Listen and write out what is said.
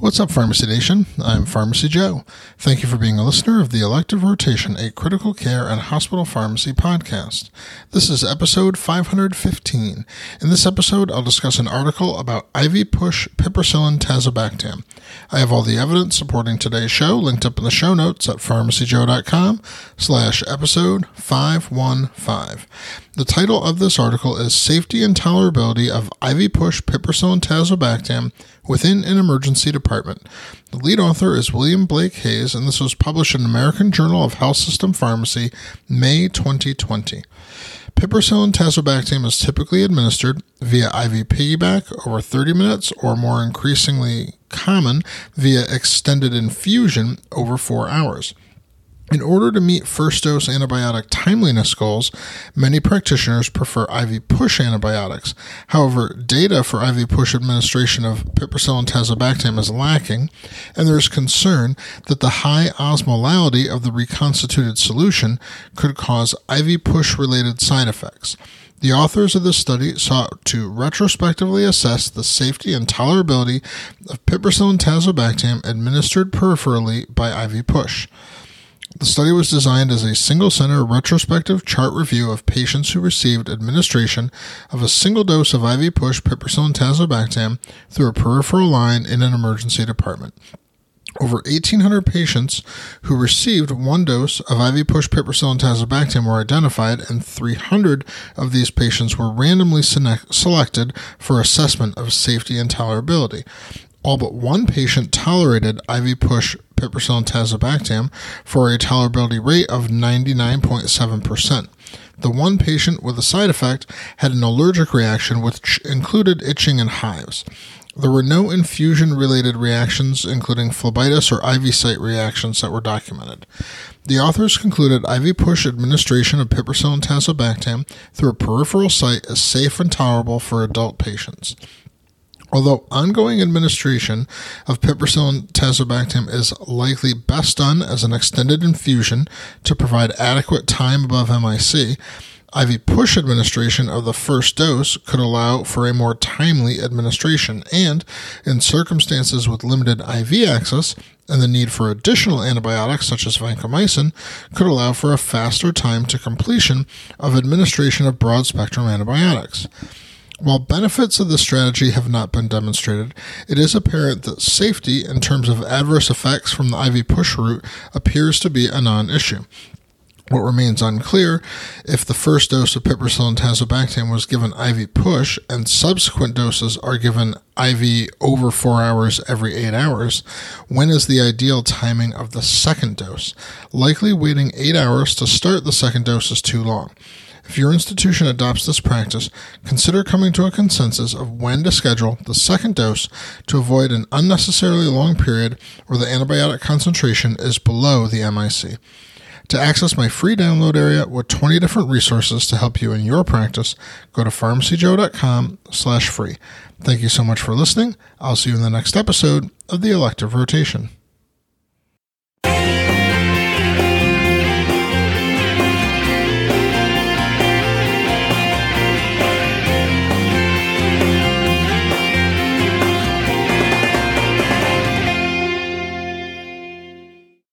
What's up, Pharmacy Nation? I'm Pharmacy Joe. Thank you for being a listener of the Elective Rotation, a critical care and hospital pharmacy podcast. This is episode 515. In this episode, I'll discuss an article about IV push piperacillin tazobactam. I have all the evidence supporting today's show linked up in the show notes at pharmacyjoe.com/episode 515. The title of this article is Safety and Tolerability of IV Push Piperacillin Tazobactam Within an Emergency Department. The lead author is William Blake Hayes, and this was published in American Journal of Health System Pharmacy, May 2020. Piperacillin tazobactam is typically administered via IV piggyback over 30 minutes, or more increasingly common, via extended infusion over 4 hours. In order to meet first-dose antibiotic timeliness goals, many practitioners prefer IV push antibiotics. However, data for IV push administration of piperacillin tazobactam is lacking, and there is concern that the high osmolality of the reconstituted solution could cause IV push-related side effects. The authors of this study sought to retrospectively assess the safety and tolerability of piperacillin tazobactam administered peripherally by IV push. The study was designed as a single-center retrospective chart review of patients who received administration of a single dose of IV push piperacillin tazobactam through a peripheral line in an emergency department. Over 1,800 patients who received one dose of IV push piperacillin tazobactam were identified, and 300 of these patients were randomly selected for assessment of safety and tolerability. All but one patient tolerated IV push piperacillin tazobactam for a tolerability rate of 99.7%. The one patient with a side effect had an allergic reaction which included itching and hives. There were no infusion-related reactions, including phlebitis or IV site reactions, that were documented. The authors concluded IV push administration of piperacillin tazobactam through a peripheral site is safe and tolerable for adult patients. Although ongoing administration of piperacillin tazobactam is likely best done as an extended infusion to provide adequate time above MIC, IV push administration of the first dose could allow for a more timely administration and, in circumstances with limited IV access and the need for additional antibiotics such as vancomycin, could allow for a faster time to completion of administration of broad-spectrum antibiotics. While benefits of this strategy have not been demonstrated, it is apparent that safety in terms of adverse effects from the IV push route appears to be a non-issue. What remains unclear, if the first dose of piperacillin tazobactam was given IV push and subsequent doses are given IV over 4 hours every 8 hours, when is the ideal timing of the second dose? Likely waiting 8 hours to start the second dose is too long. If your institution adopts this practice, consider coming to a consensus of when to schedule the second dose to avoid an unnecessarily long period where the antibiotic concentration is below the MIC. To access my free download area with 20 different resources to help you in your practice, go to pharmacyjoe.com/free. Thank you so much for listening. I'll see you in the next episode of the Elective Rotation.